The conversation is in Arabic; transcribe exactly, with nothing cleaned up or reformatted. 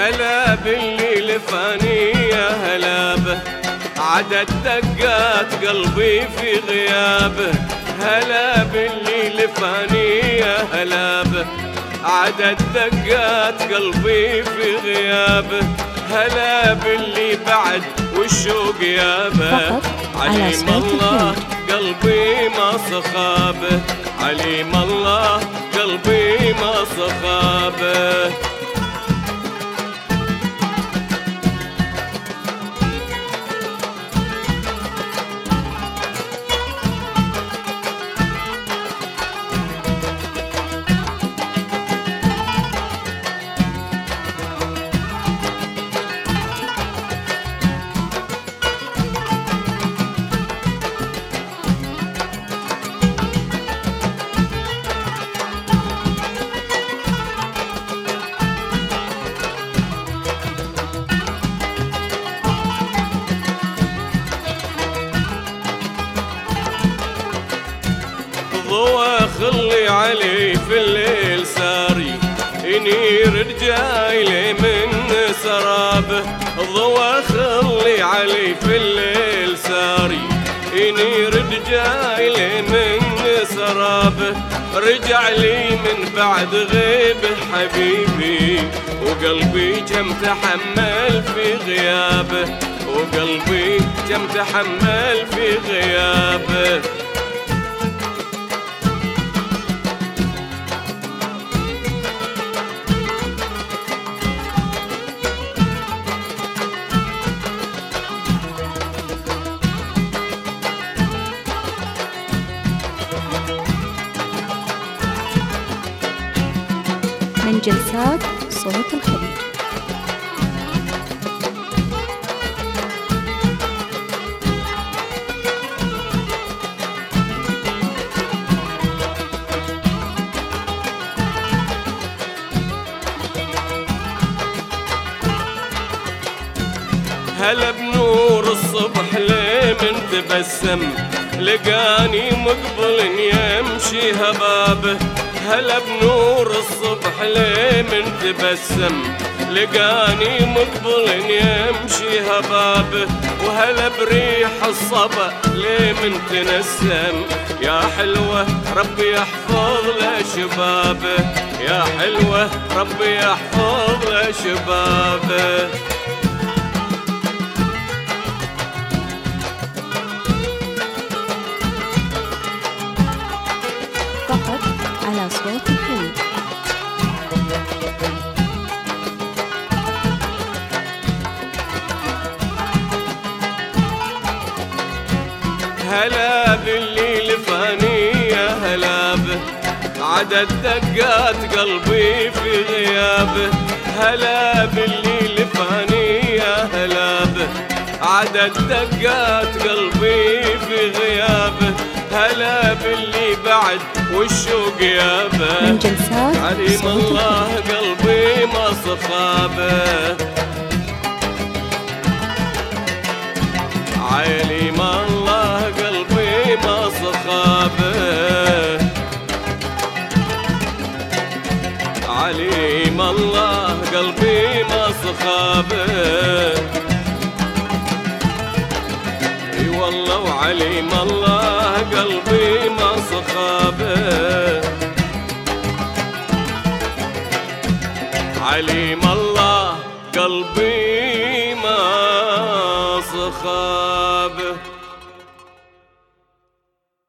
هلا بالليل فاني يا هلا به، عدد دقات قلبي في غيابه. هلا بالليل فاني يا هلا به، عدد دقات قلبي في غيابه. هلا باللي بعد والشوق يابه، عليم الله قلبي ما صخابه، عليم الله قلبي ما صخابه. ضوى خلي علي في الليل ساري، ينير رجايلي من سرابه. ضوى خلي علي في الليل ساري، ينير رجايلي من سرابه. رجع لي من بعد غيبه حبيبي، وقلبي كم تحمل في غيابه، وقلبي كم تحمل في غيابه. من جلسات صوت الخليج. هلا بنور الصبح ليه من تبسم، لقاني مقبل يمشي هبابه. هلا بنور الصبح ليه من تبسم، لقاني مقبل يمشي هبابه. وهلا بريح الصبا ليه من تنسم، يا حلوة ربي يحفظ له شبابه، يا حلوة ربي يحفظ له شبابه. فقط على صوت الخليج. هلا بالليل فاني يا هلا به، عدد دقات قلبي في غيابه. هلا بالليل فاني يا هلا به، عدد دقات قلبي في غيابه. هلا باللي بعد والشوق يابه، من جلسات عليم الله قلبي ما صخابه، عليم الله قلبي ما صخابه، عليم الله قلبي ما صخابه. اي والله وعليم الله قلبي ما صخابه، عليم الله قلبي ما صخابه.